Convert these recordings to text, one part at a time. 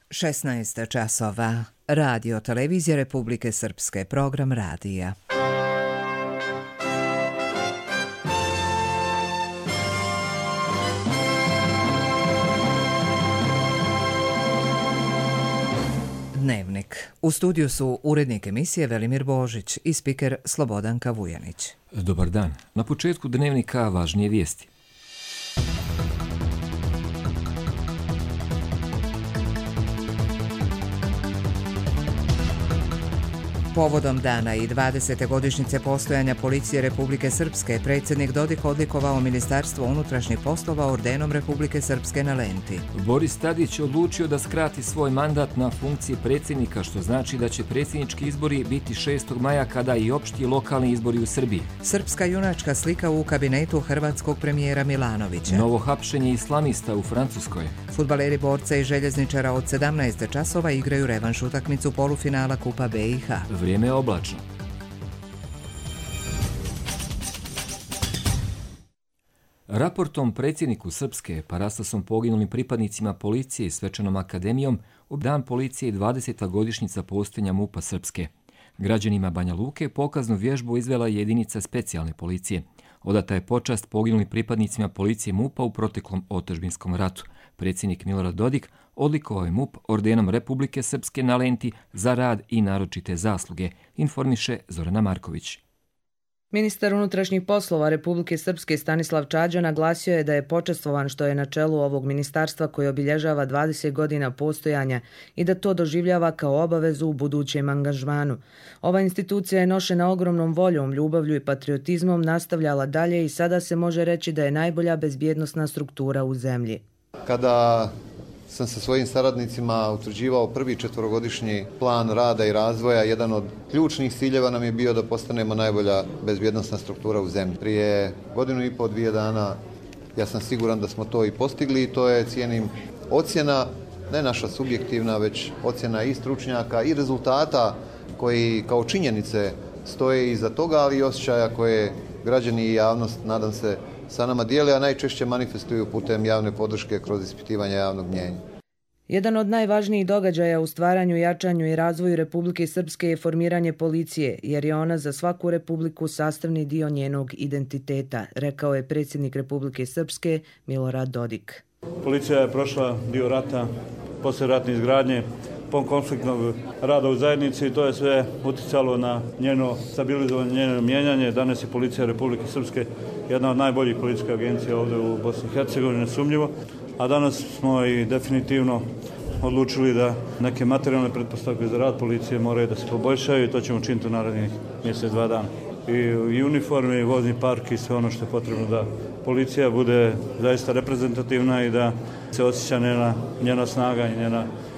16 časova. Radio Televizija Republike Srpske, program radija. Dnevnik. U studiju su urednik emisije Velimir Božić i spiker Slobodanka Vujanić. Dobar dan. Na početku dnevnika važnije vijesti. Povodom dana i 20. godišnjice postojanja Policije Republike Srpske, predsjednik Dodik odlikovao Ministarstvo unutrašnjih poslova ordenom Republike Srpske na Lenti. Boris Tadić odlučio da skrati svoj mandat na funkciji predsjednika, što znači da će predsjednički izbori biti 6. maja kada i opšti lokalni izbori u Srbiji. Srpska junačka slika u kabinetu hrvatskog premijera Milanovića. Novo hapšenje islamista u Francuskoj. Fudbaleri Borca i Željezničara od 17 časova igraju revanš utakmicu polufinala Kupa BiH. Vrijeme je oblačno. Raportom predsjedniku Srpske, Parastasom poginulim pripadnicima policije i Svečanom akademijom, u dan policije i 20. godišnjica postojanja MUP-a Srpske. Građanima Banja Luke pokaznu vježbu izvela jedinica specijalne policije. Odata je počast poginulim pripadnicima policije MUP-a u proteklom otadžbinskom ratu. Predsjednik Milorad Dodik odlikovao je MUP ordenom Republike Srpske na Lenti za rad i naročite zasluge, informiše Zorana Marković. Ministar unutrašnjih poslova Republike Srpske Stanislav Čađa naglasio je da je počastvovan što je na čelu ovog ministarstva koje obilježava 20 godina postojanja i da to doživljava kao obavezu u budućem angažmanu. Ova institucija je nošena ogromnom voljom, ljubavlju i patriotizmom nastavljala dalje i sada se može reći da je najbolja bezbjednosna struktura u zemlji. Kada sam sa svojim saradnicima utvrđivao prvi 4-godišnji plan rada i razvoja, jedan od ključnih ciljeva nam je bio da postanemo najbolja bezbjednosna struktura u zemlji. Prije 1,5-2 dana ja sam siguran da smo to i postigli i to je, cijenim, ocjena, ne naša subjektivna, već ocjena i stručnjaka i rezultata koji kao činjenice stoje iza toga, ali i osjećaja koje građani i javnost, nadam se, sa nama dijele, a najčešće manifestuju putem javne podrške kroz ispitivanje javnog mnijenja. Jedan od najvažnijih događaja u stvaranju, jačanju i razvoju Republike Srpske je formiranje policije, jer je ona za svaku republiku sastavni dio njenog identiteta, rekao je predsjednik Republike Srpske Milorad Dodik. Policija je prošla dio rata, poslijeratne izgradnje, konfliktnog rada u zajednici i to je sve uticalo na njeno stabilizovanje, njeno mijenjanje. Danas je Policija Republike Srpske jedna od najboljih policijskih agencija ovdje u Bosni i Hercegovini, nesumnjivo. A danas smo i definitivno odlučili da neke materijalne pretpostavke za rad policije moraju da se poboljšaju i to ćemo učiniti u narednih mjesec, 2 dana. I uniforme, i vozni park i sve ono što je potrebno da policija bude zaista reprezentativna i da se osjeća njena snaga i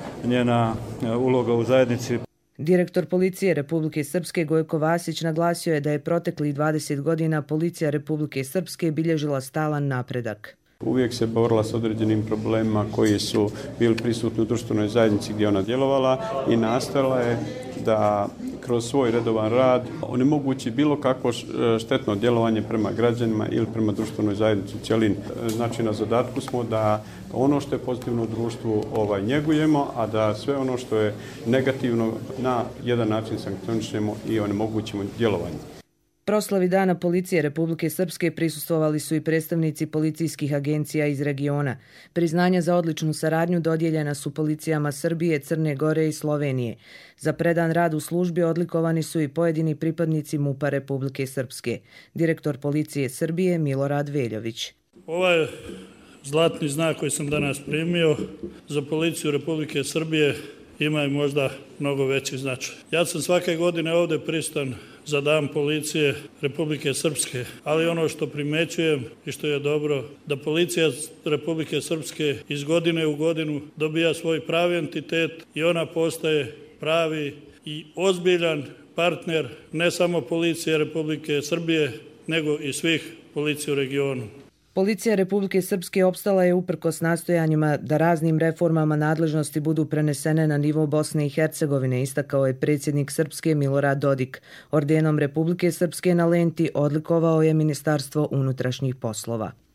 njena uloga u zajednici. Direktor Policije Republike Srpske Gojko Vasić naglasio je da je proteklih 20 godina Policija Republike Srpske bilježila stalan napredak. Uvijek se borila s određenim problemima koji su bili prisutni u društvenoj zajednici gdje ona djelovala i nastojala je da kroz svoj redovan rad onemogući bilo kakvo štetno djelovanje prema građanima ili prema društvenoj zajednici u cjelini. Znači, na zadatku smo da ono što je pozitivno u društvu njegujemo, a da sve ono što je negativno na jedan način sankcionišemo i onemogućimo djelovanje. Proslavi Dana Policije Republike Srpske prisustvovali su i predstavnici policijskih agencija iz regiona. Priznanja za odličnu saradnju dodijeljena su policijama Srbije, Crne Gore i Slovenije. Za predan rad u službi odlikovani su i pojedini pripadnici MUP-a Republike Srpske. Direktor Policije Srbije Milorad Veljović. Ovaj zlatni znak koji sam danas primio za Policiju Republike Srbije ima i možda mnogo veći značaj. Ja sam svake godine ovdje prisutan za Dan Policije Republike Srpske, ali ono što primećujem i što je dobro, da Policija Republike Srpske iz godine u godinu dobija svoj pravi entitet i ona postaje pravi i ozbiljan partner ne samo Policije Republike Srbije, nego i svih policija u regionu. Policija Republike Srpske opstala je uprkos nastojanjima da raznim reformama nadležnosti budu prenesene na nivo Bosne i Hercegovine, istakao je predsjednik Srpske Milorad Dodik. Ordenom Republike Srpske na Lenti odlikovao je Ministarstvo unutrašnjih poslova.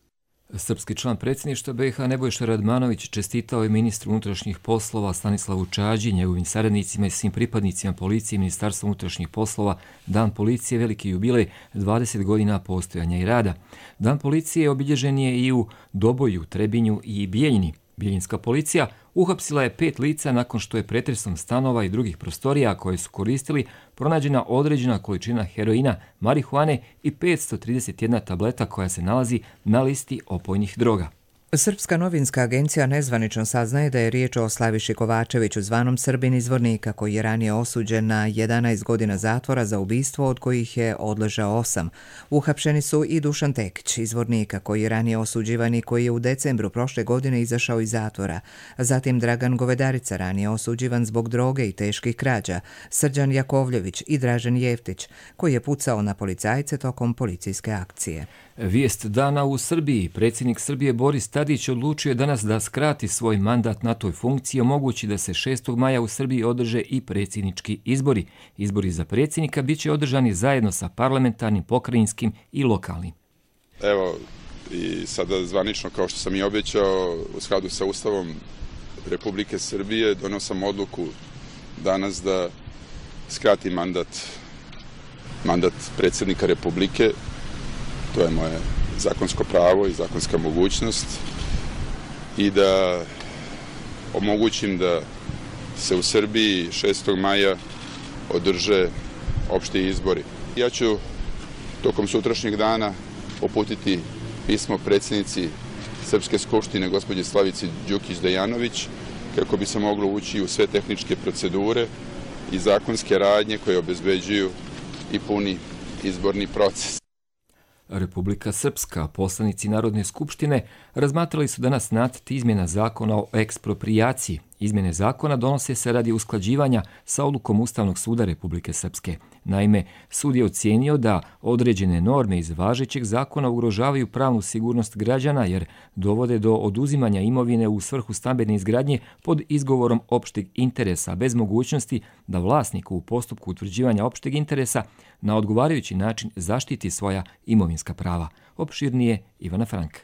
Srpski član predsjedništva BiH Nebojša Radmanović čestitao je ministru unutrašnjih poslova Stanislavu Čađi, njegovim saradnicima i svim pripadnicima policije i Ministarstva unutrašnjih poslova Dan policije, veliki jubilej 20 godina postojanja i rada. Dan policije obilježen je i u Doboju, Trebinju i Bijeljini. Bijeljinska policija uhapsila je 5 lica nakon što je pretresom stanova i drugih prostorija koje su koristili pronađena određena količina heroina, marihuane i 531 tableta koja se nalazi na listi opojnih droga. Srpska novinska agencija nezvanično saznaje da je riječ o Slaviši Kovačeviću, zvanom Srbin iz Zvornika, koji je ranije osuđen na 11 godina zatvora za ubistvo, od kojih je odležao 8. Uhapšeni su i Dušan Tekić iz Zvornika, koji je ranije osuđivan i koji je u decembru prošle godine izašao iz zatvora. Zatim Dragan Govedarica, ranije osuđivan zbog droge i teških krađa, Srđan Jakovljević i Dražen Jeftić, koji je pucao na policajce tokom policijske akcije. Vijest dana u Srbiji. Predsjednik Srbije Boris Tadić odlučio je danas da skrati svoj mandat na toj funkciji, omogući da se 6. maja u Srbiji održe i predsjednički izbori. Izbori za predsjednika bit će održani zajedno sa parlamentarnim, pokrajinskim i lokalnim. Evo, i sada zvanično, kao što sam i obećao, u skladu sa Ustavom Republike Srbije, donio sam odluku danas da skratim mandat predsjednika Republike. To je moje zakonsko pravo i zakonska mogućnost i da omogućim da se u Srbiji 6. maja održe opšti izbori. Ja ću tokom sutrašnjeg dana uputiti pismo predsjednici Srpske skupštine gospođe Slavici Đukić-Dejanović kako bi se moglo ući u sve tehničke procedure i zakonske radnje koje obezbeđuju i puni izborni proces. Republika Srpska, poslanici Narodne skupštine, razmatrali su danas nacrt izmjena zakona o eksproprijaciji. Izmjene zakona donose se radi usklađivanja sa odlukom Ustavnog suda Republike Srpske. Naime, sud je ocijenio da određene norme iz važećeg zakona ugrožavaju pravnu sigurnost građana jer dovode do oduzimanja imovine u svrhu stambene izgradnje pod izgovorom opšteg interesa, bez mogućnosti da vlasnik u postupku utvrđivanja opšteg interesa na odgovarajući način zaštiti svoja imovinska prava. Opširnije Ivana Frank.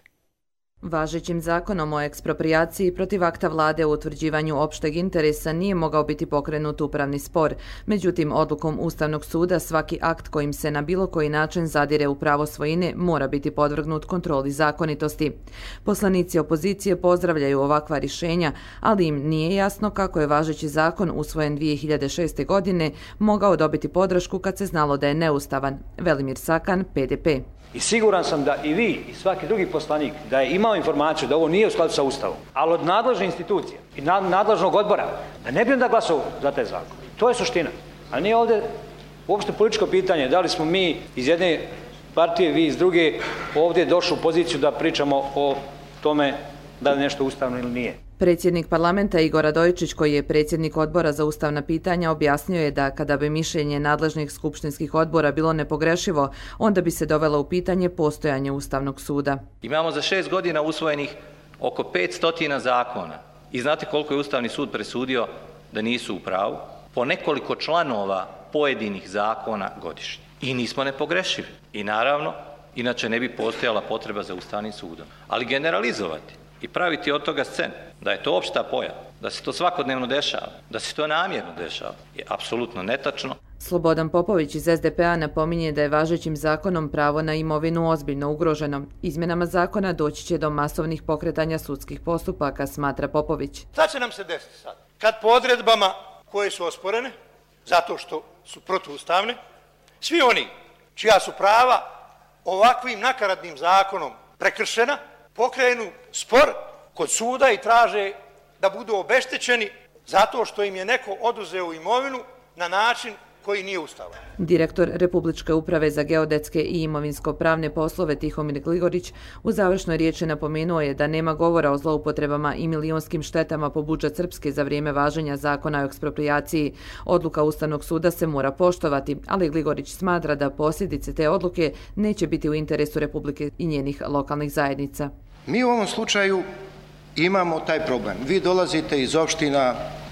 Važećim zakonom o eksproprijaciji protiv akta vlade o utvrđivanju opšteg interesa nije mogao biti pokrenut upravni spor. Međutim, odlukom Ustavnog suda svaki akt kojim se na bilo koji način zadire u pravo svojine mora biti podvrgnut kontroli zakonitosti. Poslanici opozicije pozdravljaju ovakva rješenja, ali im nije jasno kako je važeći zakon usvojen 2006. godine mogao dobiti podršku kad se znalo da je neustavan. Velimir Sakan, PDP. I siguran sam da i vi i svaki drugi poslanik da je imao informaciju da ovo nije u skladu sa Ustavom, ali od nadležne institucije i nadležnog odbora, da ne bi onda glasao za taj zakon. To je suština. A nije ovdje uopšte političko pitanje da li smo mi iz jedne partije, vi iz druge, ovdje došli u poziciju da pričamo o tome da li nešto ustavno ili nije. Predsjednik parlamenta Igor Radojičić, koji je predsjednik odbora za ustavna pitanja, objasnio je da kada bi mišljenje nadležnih skupštinskih odbora bilo nepogrešivo, onda bi se dovelo u pitanje postojanje Ustavnog suda. Imamo za 6 godina usvojenih oko 500 zakona. I znate koliko je Ustavni sud presudio da nisu u pravu? Po nekoliko članova pojedinih zakona godišnje. I nismo nepogrešivi. I naravno, inače ne bi postojala potreba za Ustavnim sudom. Ali generalizovati i praviti od toga scenu, da je to opšta pojava, da se to svakodnevno dešava, da se to namjerno dešava, je apsolutno netačno. Slobodan Popović iz SDP-a napominje da je važećim zakonom pravo na imovinu ozbiljno ugroženo. Izmjenama zakona doći će do masovnih pokretanja sudskih postupaka, smatra Popović. Šta će nam se desiti sad? Kad po odredbama koje su osporene, zato što su protuustavne, svi oni čija su prava ovakvim nakaradnim zakonom prekršena, pokrenu spor kod suda i traže da budu obeštećeni zato što im je neko oduzeo imovinu na način koji nije ustavan. Direktor Republičke uprave za geodetske i imovinsko-pravne poslove Tihomir Gligorić u završnoj riječi napomenuo je da nema govora o zloupotrebama i milionskim štetama po budžet Srpske za vrijeme važenja zakona o eksproprijaciji. Odluka Ustavnog suda se mora poštovati, ali Gligorić smatra da posljedice te odluke neće biti u interesu Republike i njenih lokalnih zajednica. Mi u ovom slučaju imamo taj problem. Vi dolazite iz opština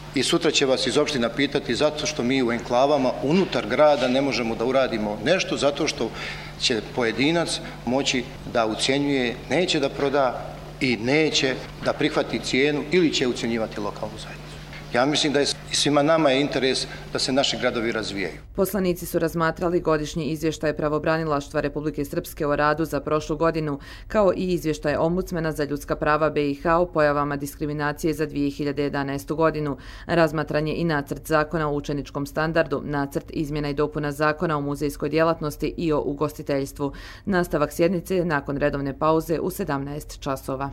i sutra će vas iz opština pitati zato što mi u enklavama unutar grada ne možemo da uradimo nešto, zato što će pojedinac moći da ucjenjuje, neće da proda i neće da prihvati cijenu ili će ucjenjivati lokalnu zajednicu. Ja mislim da je svima nama je interes da se naši gradovi razvijaju. Poslanici su razmatrali godišnji izvještaj Pravobranilaštva Republike Srpske o radu za prošlu godinu, kao i izvještaj Ombudsmena za ljudska prava BiH o pojavama diskriminacije za 2011. godinu. Razmatran je i nacrt zakona o učeničkom standardu, nacrt izmjena i dopuna zakona o muzejskoj djelatnosti i o ugostiteljstvu. Nastavak sjednice nakon redovne pauze u 17 časova.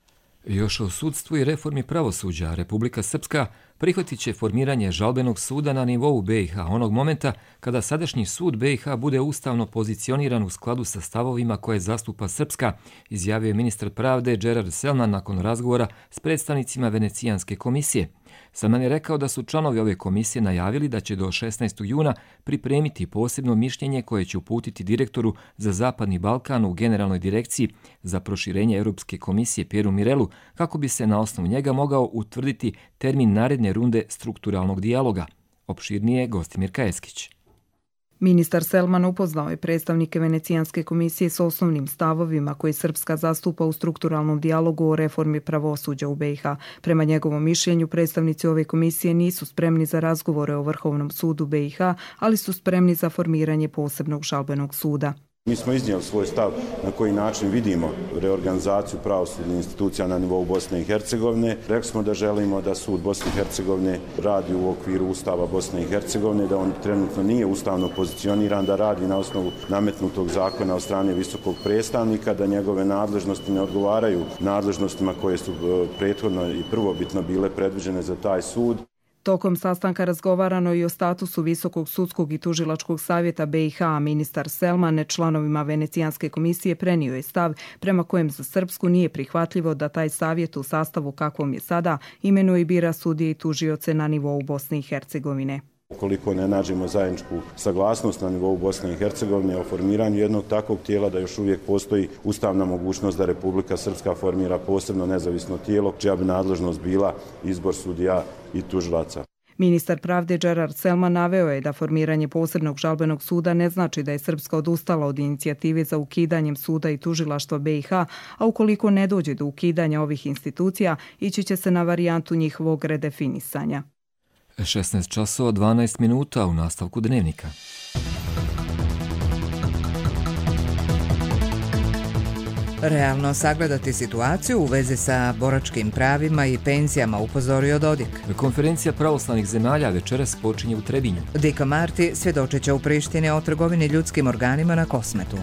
Još o sudstvu i reformi pravosuđa Republika Srpska prihvatit će formiranje žalbenog suda na nivou BiH onog momenta kada sadašnji sud BiH bude ustavno pozicioniran u skladu sa stavovima koje zastupa Srpska, izjavio je ministar pravde Gerard Selman nakon razgovora s predstavnicima Venecijanske komisije. Selman je rekao da su članovi ove komisije najavili da će do 16. juna pripremiti posebno mišljenje koje će uputiti direktoru za Zapadni Balkan u Generalnoj direkciji za proširenje Europske komisije Pieru Mirelu, kako bi se na osnovu njega mogao utvrditi termin naredne runde strukturalnog dijaloga. Opširnije Gostimir Kajeskić. Ministar Selman upoznao je predstavnike Venecijanske komisije s osnovnim stavovima koje Srpska zastupa u strukturalnom dijalogu o reformi pravosuđa u BiH. Prema njegovom mišljenju, predstavnici ove komisije nisu spremni za razgovore o Vrhovnom sudu BiH, ali su spremni za formiranje posebnog žalbenog suda. Mi smo iznijeli svoj stav na koji način vidimo reorganizaciju pravosudnih institucija na nivou Bosne i Hercegovine. Rekli smo da želimo da sud Bosne i Hercegovine radi u okviru Ustava Bosne i Hercegovine, da on trenutno nije ustavno pozicioniran, da radi na osnovu nametnutog zakona od strane visokog predstavnika, da njegove nadležnosti ne odgovaraju nadležnostima koje su prethodno i prvobitno bile predviđene za taj sud. Tokom sastanka razgovarano i o statusu Visokog sudskog i tužilačkog savjeta BiH. Ministar Selman članovima Venecijanske komisije prenio je stav prema kojem za Srpsku nije prihvatljivo da taj savjet u sastavu kakvom je sada imenuje i bira sudije i tužioce na nivou Bosne i Hercegovine. Ukoliko ne nađemo zajedničku saglasnost na nivou Bosne i Hercegovine o formiranju jednog takvog tijela, da još uvijek postoji ustavna mogućnost da Republika Srpska formira posebno nezavisno tijelo, čija bi nadležnost bila izbor sudija i tužilaca. Ministar pravde Gerard Selman naveo je da formiranje posebnog žalbenog suda ne znači da je Srpska odustala od inicijative za ukidanjem suda i tužilaštva BiH, a ukoliko ne dođe do ukidanja ovih institucija, ići će se na varijantu njihovog redefinisanja. 16 časova 12 minuta u nastavku dnevnika. Realno sagledati situaciju u vezi sa boračkim pravima i penzijama, upozorio Dodik. Konferencija pravoslavnih zemalja večeras počinje u Trebinju. Dika Marti svjedočit će u Prištini o trgovini ljudskim organima na Kosmetu.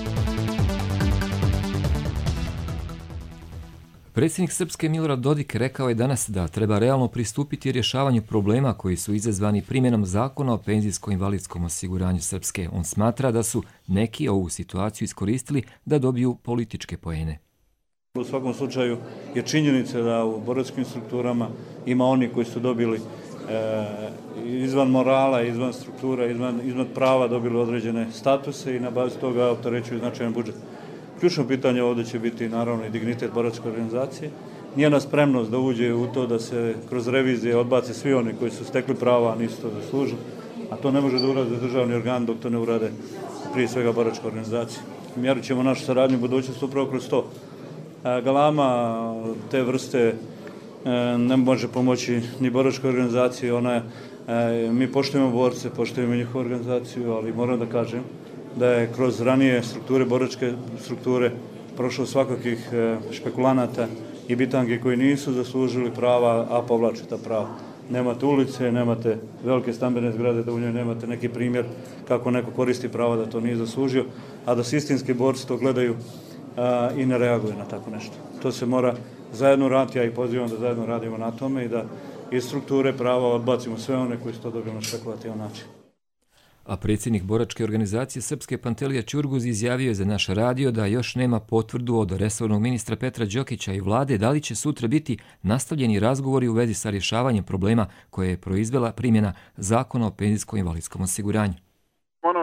Predsjednik Srpske Milorad Dodik rekao je danas da treba realno pristupiti rješavanju problema koji su izazvani primjenom zakona o penzijsko-invalidskom osiguranju Srpske. On smatra da su neki ovu situaciju iskoristili da dobiju političke poene. U svakom slučaju je činjenica da u boračkim strukturama ima oni koji su dobili izvan morala, izvan struktura, izvan prava dobili određene statuse i na bazi toga opterećuju značajan budžet. Ključno pitanje ovdje će biti naravno i dignitet boračke organizacije. Njena spremnost da uđe u to da se kroz revizije odbace svi oni koji su stekli prava, a nisu to zaslužili. A to ne može da urade državni organ dok to ne urade prije svega boračka organizacija. Mjerit ćemo našu saradnju u budućnosti upravo kroz to. Galama te vrste ne može pomoći ni boračkoj organizaciji. Mi poštujemo borce, poštujemo njihovu organizaciju, ali moram da kažem da je kroz ranije strukture, boračke strukture, prošlo svakakih špekulanata i bitangi koji nisu zaslužili prava, a povlače ta prava. Nemate ulice, nemate velike stambene zgrade, da u njoj nemate neki primjer kako neko koristi prava da to nije zaslužio, a da se istinski borci to gledaju i ne reaguju na tako nešto. To se mora zajedno raditi, ja i pozivam da zajedno radimo na tome i da iz strukture prava odbacimo sve one koji su to dobili na špekulativan način. A predsjednik boračke organizacije Srpske Pantelija Ćurguz izjavio je za naš radio da još nema potvrdu od resornog ministra Petra Đokića i vlade da li će sutra biti nastavljeni razgovori u vezi sa rješavanjem problema koje je proizvela primjena zakona o penzijsko-invalidskom osiguranju. Ono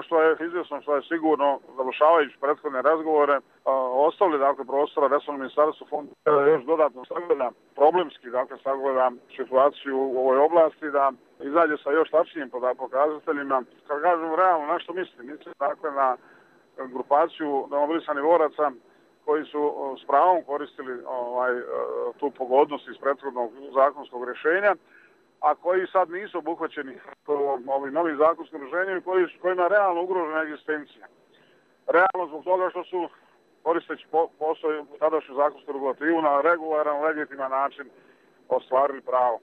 što je izvjesno, što je sigurno, završavajući prethodne razgovore, ostavili dakle prostora resornom ministarstvu fonda još dodatno sagleda, problemski dakle sagleda situaciju u ovoj oblasti, da izađe sa još tačnijim pokazateljima. Kad kažem realno, na što mislim? Mislim dakle na grupaciju demobilisanih boraca koji su s pravom koristili tu pogodnost iz prethodnog zakonskog rješenja, a koji sad nisu obuhvaćeni ovim novim zakonskim rješenjem kojima je realno ugrožena egzistencija. Realno zbog toga što su, koristeći tadašnju zakonsku regulativu, na regularan, legitiman način ostvarili pravo.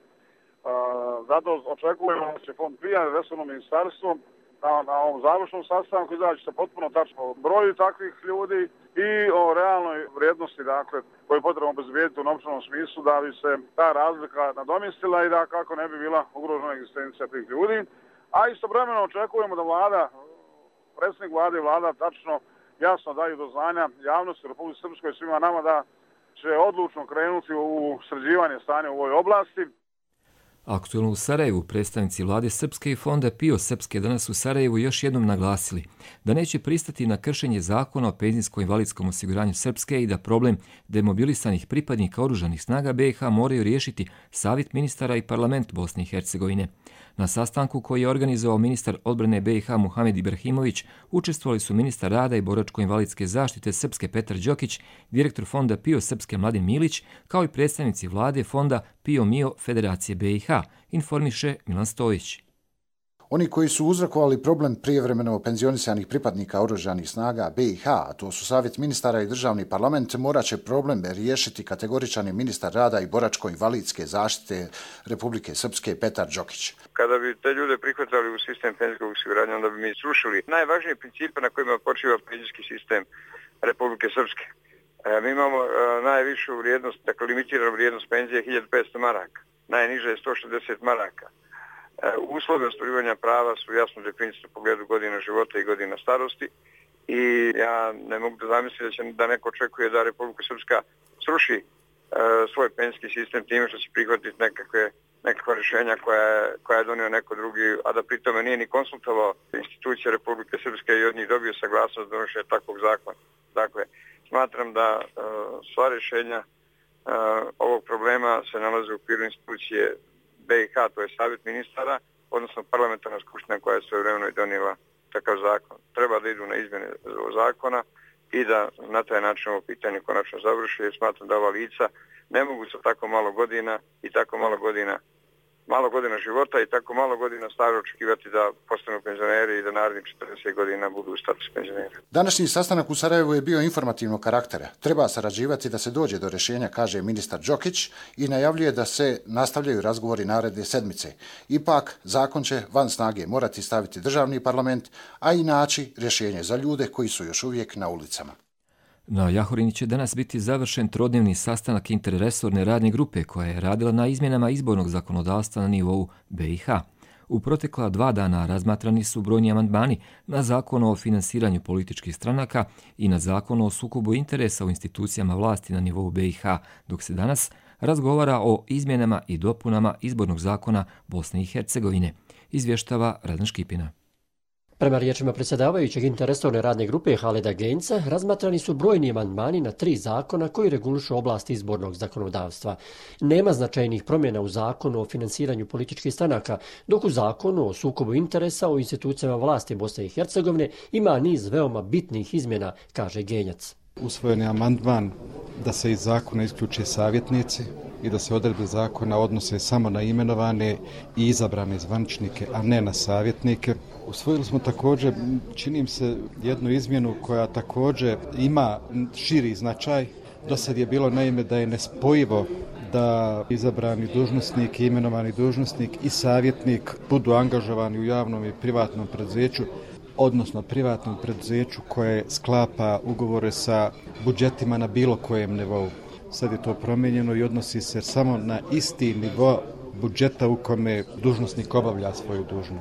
Zato očekujemo da će fond PIA, resorno ministarstvo, na ovom završnom sastanku izaći se potpuno tačno o broju takvih ljudi i o realnoj vrijednosti, dakle, koju je potrebno obezbijediti u novčanom smislu da bi se ta razlika nadomjestila i da kako ne bi bila ugrožena egzistencija tih ljudi. A istovremeno očekujemo da vlada, predsjednik vlade i vlada tačno jasno daju do znanja javnosti u Republici Srpskoj i svima nama da će odlučno krenuti u sređivanje stanja u ovoj oblasti. Aktualno u Sarajevu predstavnici vlade Srpske i fonda PIO Srpske danas u Sarajevu još jednom naglasili da neće pristati na kršenje zakona o penzijsko-invalidskom osiguranju Srpske i da problem demobilisanih pripadnika oružanih snaga BiH moraju riješiti Savjet ministara i parlament Bosne i Hercegovine. Na sastanku koji je organizovao ministar odbrane BiH Muhamed Ibrahimović učestvovali su ministar rada i boračko-invalidske zaštite Srpske Petar Đokić, direktor fonda PIO Srpske Mladen Milić, kao i predstavnici vlade fonda PIO MIO Federacije BiH, informiše Milan Stojić. Oni koji su uzrokovali problem prijevremeno penzionisanih pripadnika oružanih snaga BiH, a to su Savjet ministara i državni parlament, morat će problem riješiti kategoričan ministar rada i boračko-invalidske zaštite Republike Srpske Petar Đokić. Kada bi te ljude prihvatali u sistem penzijskog osiguranja, onda bi mi srušili najvažnije principe na kojima počiva penzijski sistem Republike Srpske. Mi imamo najvišu vrijednost, dakle limitiranu vrijednost penzije 1500 maraka, najniže je 160 maraka. Uslovi ostvarivanja prava su jasno definisani u pogledu godina života i godina starosti i ja ne mogu da zamisliti da neko očekuje da Republika Srpska sruši svoj penzijski sistem time što će prihvatiti nekakva rješenja koja je donio neko drugi, a da pri tome nije ni konsultovao institucije Republike Srpske i od njih dobio saglasnost donošenja takvog zakona. Dakle, smatram da sva rješenja ovog problema se nalaze u okviru institucije BiH, to je Savjet ministara, odnosno parlamentarna skupština koja je svojevremeno i donijela takav zakon. Treba da idu na izmjene zakona i da na taj način ovo pitanje konačno završi, jer smatram da ova lica ne mogu sa tako malo godina i tako malo godina života i tako malo godina staža očekivati da postanu penzioneri i da narednih 40 godina budu u statusu penzionera. Današnji sastanak u Sarajevu je bio informativnog karaktera. Treba sarađivati da se dođe do rješenja, kaže ministar Đokić i najavljuje da se nastavljaju razgovori naredne sedmice. Ipak, zakon će van snage morati staviti državni parlament, a i naći rješenje za ljude koji su još uvijek na ulicama. Na Jahorini će danas biti završen trodnevni sastanak interresorne radne grupe koja je radila na izmjenama izbornog zakonodavstva na nivou BiH. U protekla 2 dana razmatrani su brojni amandmani na zakon o finansiranju političkih stranaka i na zakon o sukobu interesa u institucijama vlasti na nivou BiH, dok se danas razgovara o izmjenama i dopunama izbornog zakona Bosne i Hercegovine, izvještava Radan Škipina. Prema riječima predsjedavajućeg interresorne radne grupe Haleda Genca, razmatrani su brojni amandmani na 3 zakona koji regulišu oblast izbornog zakonodavstva. Nema značajnih promjena u zakonu o finansiranju političkih stranaka, dok u zakonu o sukobu interesa u institucijama vlasti Bosne i Hercegovine ima niz veoma bitnih izmjena, kaže Genjac. Usvojen je amandman da se iz zakona isključe savjetnici i da se odredbe zakona odnose samo na imenovane i izabrane zvaničnike, a ne na savjetnike. Usvojili smo također, čini se, jednu izmjenu koja također ima širi značaj. Do sad je bilo naime da je nespojivo da izabrani dužnosnik, imenovani dužnosnik i savjetnik budu angažovani u javnom i privatnom preduzeću, odnosno privatnom preduzeću koje sklapa ugovore sa budžetima na bilo kojem nivou. Sad je to promijenjeno i odnosi se samo na isti nivo budžeta u kome dužnosnik obavlja svoju dužnost.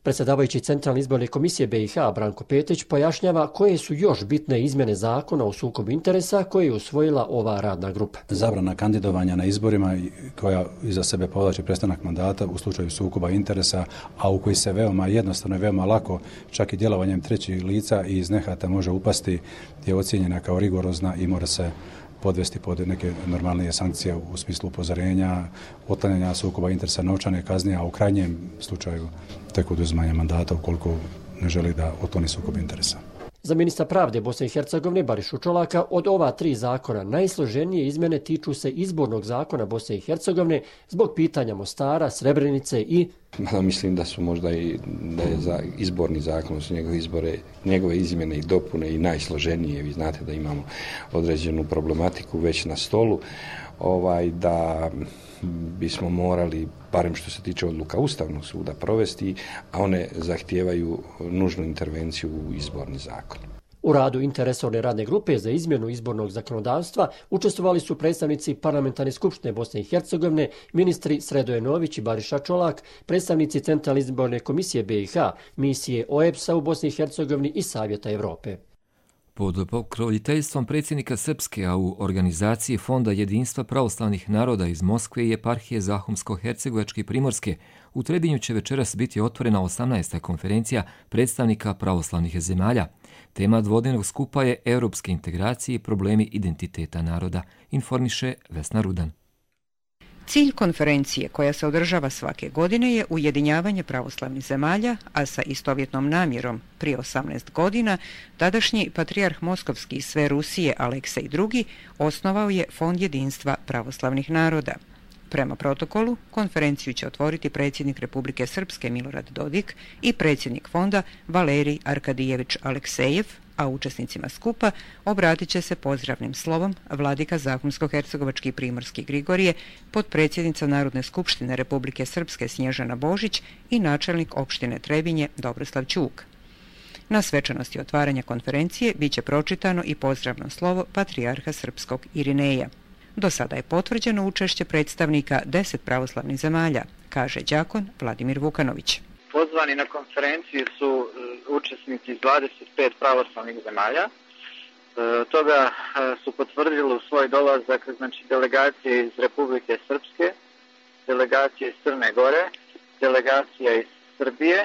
Predsjedavajući Centralne izborne komisije BiH Branko Petić pojašnjava koje su još bitne izmjene zakona o sukobu interesa koje je usvojila ova radna grupa. Zabrana kandidovanja na izborima koja iza sebe povlači prestanak mandata u slučaju sukoba interesa, a u koji se veoma jednostavno i veoma lako čak i djelovanjem trećih lica i iz nehata može upasti, je ocijenjena kao rigorozna i mora se podvesti pod neke normalnije sankcije u smislu upozorenja, otklanjanja sukoba interesa, novčane kazne, a u krajnjem slučaju tek oduzimanja mandata ukoliko ne želi da otkloni sukob interesa. Za ministra pravde Bosne i Hercegovine Barišu Čolaka od ova 3 zakona najsloženije izmjene tiču se izbornog zakona Bosne i Hercegovine zbog pitanja Mostara, Srebrenice i... Mislim da su možda i da je za izborni zakon, su njegove izmjene i dopune i najsloženije. Vi znate da imamo određenu problematiku već na stolu, da bismo morali, barem što se tiče odluka Ustavnog suda, provesti, a one zahtijevaju nužnu intervenciju u izborni zakon. U radu interresorne radne grupe za izmjenu izbornog zakonodavstva učestvovali su predstavnici Parlamentarne skupštine Bosne i Hercegovine, ministri Sredoje Nović i Bariša Čolak, predstavnici Centralne izborne komisije BiH, misije OEBS-a u Bosni i Hercegovini i Savjeta Evrope. Pod pokroviteljstvom predsjednika Srpske, a u organizaciji Fonda jedinstva pravoslavnih naroda iz Moskve i eparhije Zahumsko-Hercegovačke i Primorske, u Trebinju će večeras biti otvorena 18. konferencija predstavnika pravoslavnih zemalja. Tema dvodnevnog skupa je europske integracije i problemi identiteta naroda, informiše Vesna Rudan. Cilj konferencije, koja se održava svake godine, je ujedinjavanje pravoslavnih zemalja, a sa istovjetnom namjerom prije 18 godina tadašnji patrijarh Moskovski sve Rusije Aleksej II osnovao je Fond jedinstva pravoslavnih naroda. Prema protokolu, konferenciju će otvoriti predsjednik Republike Srpske Milorad Dodik i predsjednik fonda Valerij Arkadijević Aleksejev, a učesnicima skupa obratit će se pozdravnim slovom vladika Zahumsko-Hercegovački i Primorski Grigorije, potpredsjednica Narodne skupštine Republike Srpske Snježana Božić i načelnik opštine Trebinje Dobroslav Ćuk. Na svečanosti otvaranja konferencije biće pročitano i pozdravno slovo patrijarha Srpskog Irineja. Do sada je potvrđeno učešće predstavnika 10 pravoslavnih zemalja, kaže đakon Vladimir Vukanović. Pozvani na konferenciju su učesnici iz 25 pravoslavnih zemalja. Toga su potvrdili u svoj dolazak delegacije iz Republike Srpske, delegacije iz Crne Gore, delegacija iz Srbije,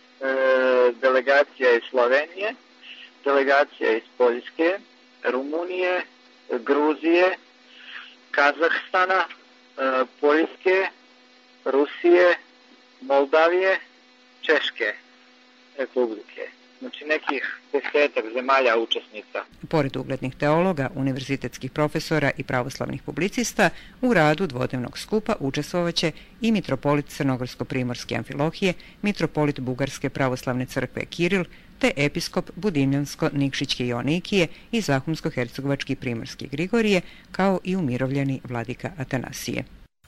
delegacija iz Slovenije, delegacija iz Poljske, Rumunije, Gruzije, Kazahstana, Poljske, Rusije, Moldavije, Češke republike. Znači nekih 10 zemalja učesnica. Pored uglednih teologa, univerzitetskih profesora i pravoslavnih publicista, u radu dvodnevnog skupa učestvovaće i mitropolit Crnogorsko-primorske Amfilohije, mitropolit Bugarske pravoslavne crkve Kiril, te episkop Budimljansko-Nikšićke Joanikije i Zahumsko-Hercegovački Primorski Grigorije, kao i umirovljeni vladika Atanasije.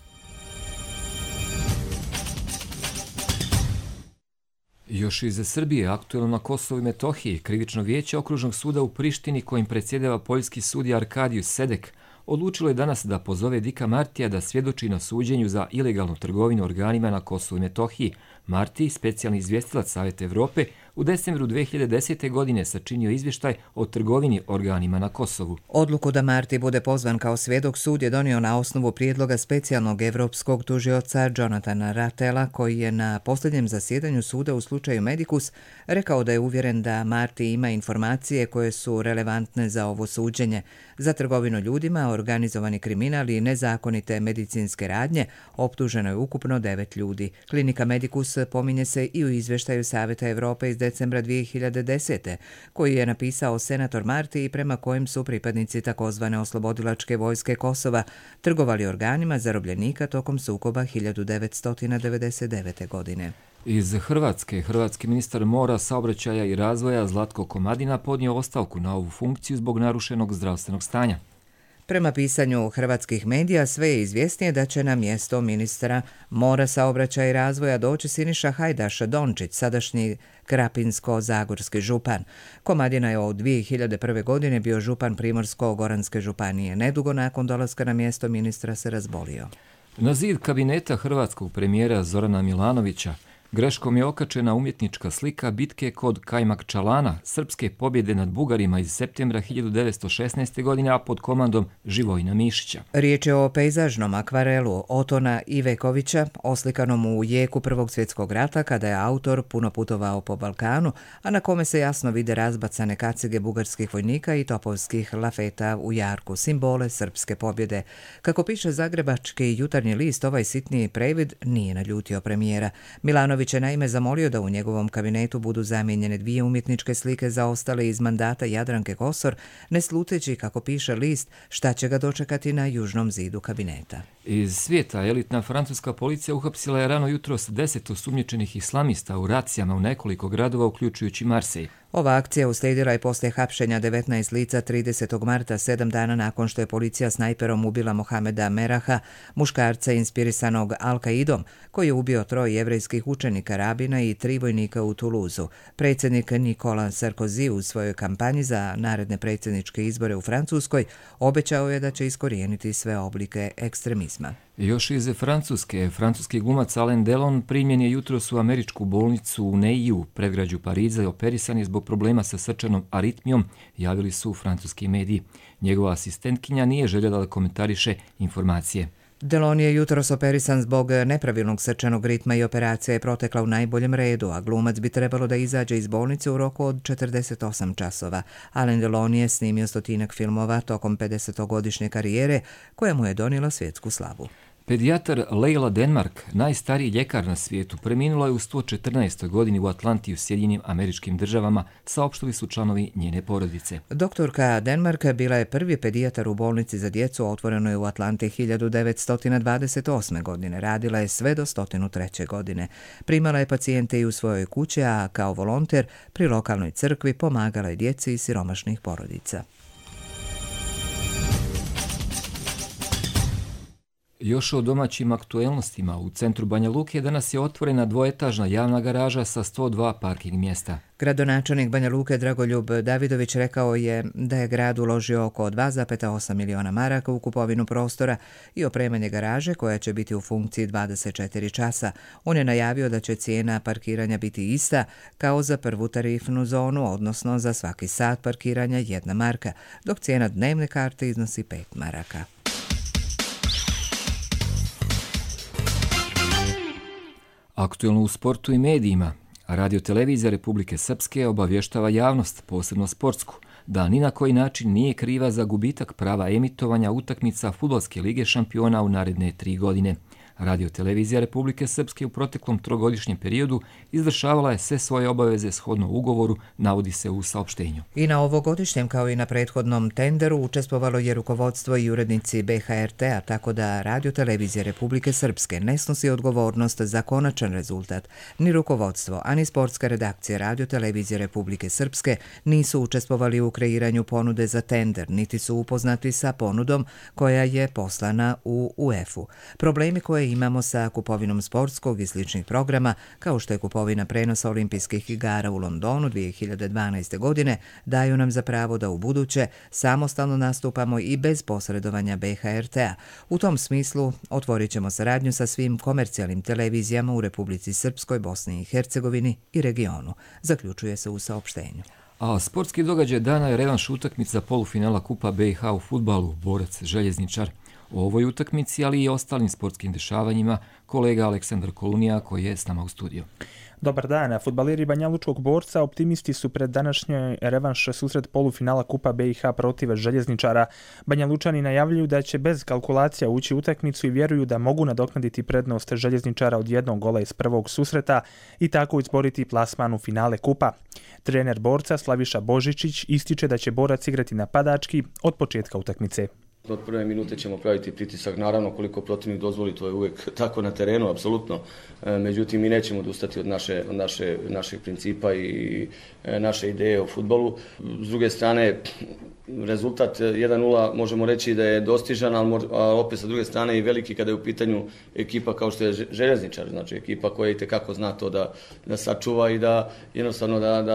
Još iz Srbije, aktuelno na Kosovu i Metohiji, krivično vijeće Okružnog suda u Prištini, kojim predsjedava poljski sudija Arkadijus Sedek, odlučilo je danas da pozove Dika Martija da svjedoči na suđenju za ilegalnu trgovinu organima na Kosovu i Metohiji. Martij, specijalni izvjestilac Savjeta Evrope, u decembru 2010. godine sačinio izvještaj o trgovini organima na Kosovu. Odluku da Martij bude pozvan kao svjedok sud je donio na osnovu prijedloga specijalnog evropskog tužioca Jonathana Ratela, koji je na posljednjem zasjedanju suda u slučaju Medicus rekao da je uvjeren da Martij ima informacije koje su relevantne za ovo suđenje. Za trgovinu ljudima, organizovani kriminal i nezakonite medicinske radnje optuženo je ukupno 9 ljudi. Klinika Medicus pominje se i u izvještaju Savjeta Evrope iz decembra 2010. koji je napisao senator Martij, prema kojem su pripadnici takozvane oslobodilačke vojske Kosova trgovali organima zarobljenika tokom sukoba 1999. godine. Iz Hrvatske, hrvatski ministar mora, saobraćaja i razvoja Zlatko Komadina podnio ostavku na ovu funkciju zbog narušenog zdravstvenog stanja. Prema pisanju hrvatskih medija, sve je izvjesnije da će na mjesto ministra mora, saobraćaja i razvoja doći Siniša Hajdaš Dončić, sadašnji krapinsko-zagorski župan. Komadina je od 2001. godine bio župan Primorsko-goranske županije. Nedugo nakon dolaska na mjesto ministra se razbolio. Na zid kabineta hrvatskog premijera Zorana Milanovića Greškom je okačena umjetnička slika bitke kod Kajmakčalana, srpske pobjede nad Bugarima iz septembra 1916. godine, a pod komandom Živojina Mišića. Riječ je o pejzažnom akvarelu Otona Ivekovića, oslikanom u jeku Prvog svjetskog rata, kada je autor puno putovao po Balkanu, a na kome se jasno vide razbacane kacige bugarskih vojnika i topovskih lafeta u jarku, simbole srpske pobjede. Kako piše zagrebački Jutarnji list, ovaj sitniji previd nije naljutio premijera. Milanović je naime zamolio da u njegovom kabinetu budu zamijenjene 2 umjetničke slike zaostale iz mandata Jadranke Kosor, ne sluteći, kako piše list, šta će ga dočekati na južnom zidu kabineta. Iz svijeta elitna francuska policija uhapsila je rano jutros 10 osumnjičenih islamista u racijama u nekoliko gradova, uključujući Marsej. Ova akcija uslijedila je poslije hapšenja 19 lica 30. marta, 7 dana nakon što je policija snajperom ubila Mohameda Meraha, muškarca inspirisanog Al-Qaidom, koji je ubio 3 jevrejskih učenika, rabina i 3 vojnika u Toulouseu. Predsjednik Nicolas Sarkozy u svojoj kampanji za naredne predsjedničke izbore u Francuskoj obećao je da će iskorijeniti sve oblike ekstremizma. Još iz Francuske, francuski glumac Alain Delon primjen je jutros u američku bolnicu u Neiju, predgrađu Pariza, i operisan je zbog problema sa srčanom aritmijom, javili su francuski mediji. Njegova asistentkinja nije željela da komentariše informacije. Delon je jutros operisan zbog nepravilnog srčanog ritma i operacija je protekla u najboljem redu, a glumac bi trebalo da izađe iz bolnice u roku od 48 časova. Alain Delon je snimio 100-ak filmova tokom 50-godišnje karijere, koja mu je donijela svjetsku slavu. Pedijatar Leila Denmark, najstariji ljekar na svijetu, preminula je u 114. godini u Atlanti u Sjedinjenim Američkim Državama, saopštili su članovi njene porodice. Doktorka Denmark bila je prvi pedijatar u bolnici za djecu otvorenoj u Atlanti 1928. godine. Radila je sve do 103. godine. Primala je pacijente i u svojoj kući, a kao volonter pri lokalnoj crkvi pomagala je djeci iz siromašnih porodica. Još o domaćim aktuelnostima. U centru Banja Luke danas je otvorena dvoetažna javna garaža sa 102 parking mjesta. Gradonačelnik Banja Luke Dragoljub Davidović rekao je da je grad uložio oko 2,8 miliona maraka u kupovinu prostora i opremanje garaže koja će biti u funkciji 24 časa. On je najavio da će cijena parkiranja biti ista kao za prvu tarifnu zonu, odnosno za svaki sat parkiranja 1 marka, dok cijena dnevne karte iznosi 5 maraka. Aktuelno u sportu i medijima. Radio-televizija Republike Srpske obavještava javnost, posebno sportsku, da ni na koji način nije kriva za gubitak prava emitovanja utakmica Fudbalske lige šampiona u naredne 3 godine. Radio-televizija Republike Srpske u proteklom 3-godišnjem periodu izvršavala je sve svoje obaveze shodno ugovoru, navodi se u saopštenju. I na ovogodišnjem kao i na prethodnom tenderu učestvovalo je rukovodstvo i urednici BHRT-a, tako da Radio-televizija Republike Srpske ne snosi odgovornost za konačan rezultat. Ni rukovodstvo, ani sportska redakcija Radio-televizije Republike Srpske nisu učestvovali u kreiranju ponude za tender, niti su upoznati sa ponudom koja je poslana u UEFA-u. Problemi koje imamo sa kupovinom sportskog i sličnih programa, kao što je kupovina prenosa olimpijskih igara u Londonu 2012. godine, daju nam za pravo da u buduće samostalno nastupamo i bez posredovanja BHRT-a. U tom smislu otvorit ćemo saradnju sa svim komercijalnim televizijama u Republici Srpskoj, Bosni i Hercegovini i regionu, zaključuje se u saopštenju. A sportski događaj dana je revanš utakmica polufinala Kupa BiH u fudbalu, Borac Željezničar. O ovoj utakmici, ali i ostalim sportskim dešavanjima, kolega Aleksandar Kolunija koji je s nama u studiju. Dobar dan, fudbaleri Banja Lučkog Borca optimisti su pred današnjoj revanš susret polufinala Kupa BiH protiv Željezničara. Banja Lučani najavljuju da će bez kalkulacija ući u utakmicu i vjeruju da mogu nadoknaditi prednost Željezničara od 1 gola iz prvog susreta i tako izboriti plasman u finale Kupa. Trener Borca Slaviša Božičić ističe da će Borac igrati napadački od početka utakmice. Od prve minute ćemo praviti pritisak, naravno koliko protivnik dozvoli, to je uvijek tako na terenu, apsolutno. Međutim, mi nećemo odustati od naših principa i naše ideje o fudbalu. S druge strane, rezultat 1:0 možemo reći da je dostižan, ali opet sa druge strane i veliki kada je u pitanju ekipa kao što je Željezničar, znači ekipa koja itekako zna to da sačuva i da jednostavno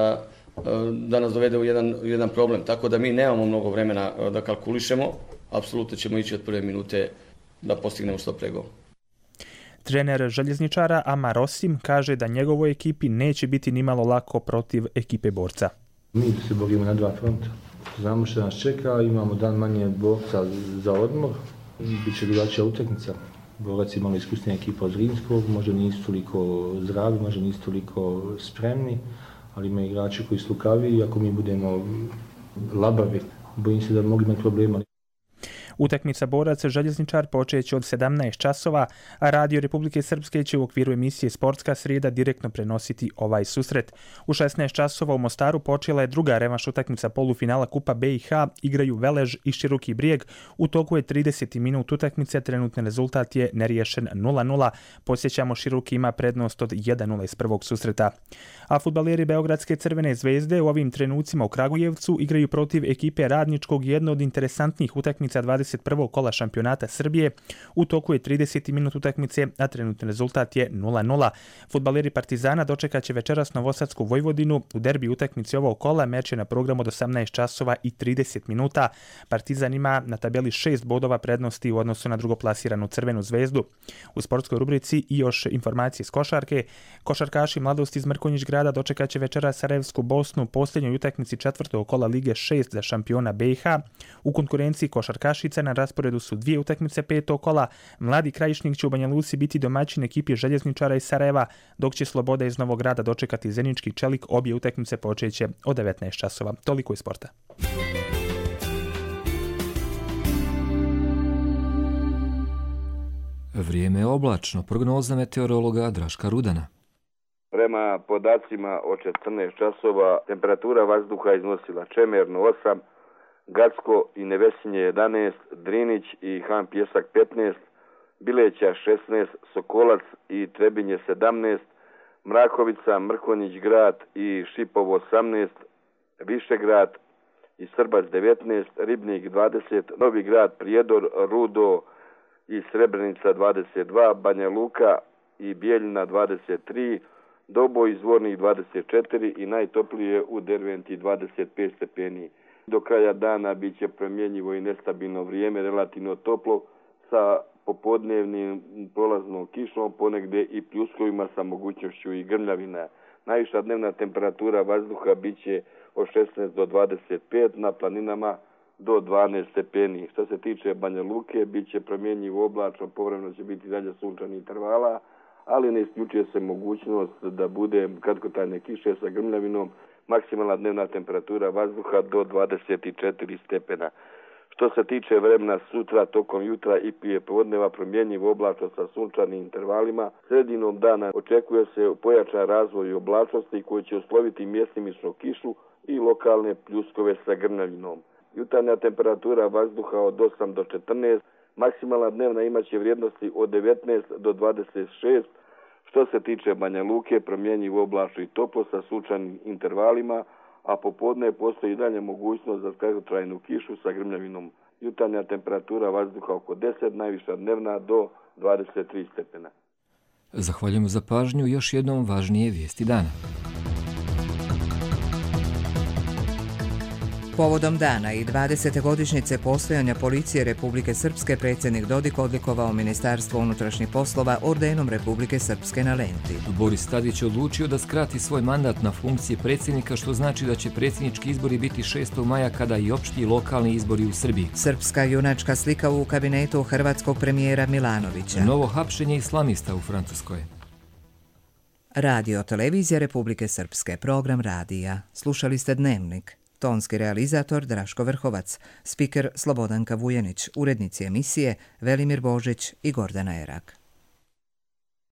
da nas dovede u jedan problem. Tako da mi nemamo mnogo vremena da kalkulišemo. Apsolutno ćemo ići od prve minute da postignemo što pre gol. Trener željezničara Amar Osim kaže da njegovoj ekipi neće biti nimalo lako protiv ekipe borca. Mi se borimo na dva fronta. Znamo što nas čeka, imamo dan manje borca za odmor, biće drugačija utakmica. Borac je malo iskusnija ekipa od Zrinskog, možda nisu toliko zdravi, možda nisu toliko spremni, ali ima igrači koji su lukavi i ako mi budemo labavi, bojim se da bi mogli imati problema. Utakmica boraca željezničar počeće od 17 časova, a Radio Republike Srpske će u okviru emisije Sportska srijeda direktno prenositi ovaj susret. U 16 časova u Mostaru počela je druga revanš utakmica polufinala Kupa BiH, igraju Velež i Široki Brijeg. U toku je 30. minut utakmice, trenutni rezultat je neriješen 0-0. Podsjećamo, Široki ima prednost od 1-0 iz prvog susreta. A fudbaleri Beogradske Crvene zvezde u ovim trenucima u Kragujevcu igraju protiv ekipe Radničkog, jedno od interesantnih utakmica 21. kola šampionata Srbije. U toku je 30. minut utakmice, a trenutni rezultat je 0-0. Fudbaleri Partizana dočekat će večeras Novosadsku Vojvodinu. U derbi utakmici ovog kola meč je na programu od 18 časova i 30 minuta. Partizan ima na tabeli 6 bodova prednosti u odnosu na drugoplasiranu Crvenu zvezdu. U sportskoj rubrici i još informacije s košarke. Košarkaši Mladost iz Mrkonjić grada dočekat će večeras Sarajevsku Bosnu u posljednjoj utakmici 4. kola Lige 6 za šampiona BiH. U konkurenciji košarkašica na rasporedu su 2 utakmice 5. kola. Mladi Krajišnik će u Banja Luci biti domaćin ekipi željezničara iz Sarajeva, dok će Sloboda iz Novog Grada dočekati Zenički Čelik. Obje utakmice počeće od 19 časova. Toliko iz sporta. Vrijeme je oblačno. Prognoza meteorologa Draška Rudana. Prema podacima od 14 časova temperatura vazduha iznosila Čemerno 8, Gacko i Nevesinje 11, Drinić i Han Pjesak 15, Bileća 16, Sokolac i Trebinje 17, Mrakovica, Mrkonjić grad i Šipovo 18, Višegrad i Srbac 19, Ribnik 20, Novi grad, Prijedor, Rudo i Srebrenica 22, Banja Luka i Bijeljina 23, Doboj i Zvornik 24 i najtoplije u Derventi 25 stepeni. Do kraja dana bit će promjenjivo i nestabilno vrijeme, relativno toplo, sa popodnevnim prolaznom kišom, ponegdje i pljuskovima sa mogućnošću i grmljavina. Najviša dnevna temperatura vazduha bit će od 16 do 25, na planinama do 12 stepeni. Što se tiče Banja Luke, bit će promjenjivo oblačno, povremeno će biti dalje sunčanih intervala, ali ne isključuje se mogućnost da bude kratkotrajne kiše sa grmljavinom, maksimalna dnevna temperatura vazduha do 24 stepena. Što se tiče vremena sutra, tokom jutra i prije podneva promjenjivo oblačno sa sunčanim intervalima, sredinom dana očekuje se pojačan razvoj oblačnosti koji će usloviti mjestimičnu kišu i lokalne pljuskove sa grmljavinom. Jutarnja temperatura vazduha od 8 do 14, maksimalna dnevna imaće vrijednosti od 19 do 26. Što se tiče Banja Luke, promjenjivo oblačno i toplo sa sunčanim intervalima, a popodne postoji i dalje mogućnost za kratkotrajnu kišu sa grmljavinom. Jutarnja temperatura vazduha oko 10, najviša dnevna do 23 stepena. Zahvaljujemo za pažnju. Još jednom važnije vijesti dana. Povodom dana i 20. godišnjice postojanja Policije Republike Srpske, predsjednik Dodik odlikovao Ministarstvo unutrašnjih poslova ordenom Republike Srpske na lenti. Boris Tadić je odlučio da skrati svoj mandat na funkcije predsjednika, što znači da će predsjednički izbori biti 6. maja kada i opšti i lokalni izbori u Srbiji. Srpska junačka slika u kabinetu hrvatskog premijera Milanovića. Novo hapšenje islamista u Francuskoj. Radio televizija Republike Srpske, program radija. Slušali ste Dnevnik. Tonski realizator Draško Vrhovac, spiker Slobodanka Vujanić, urednici emisije Velimir Božić i Gordana Erak.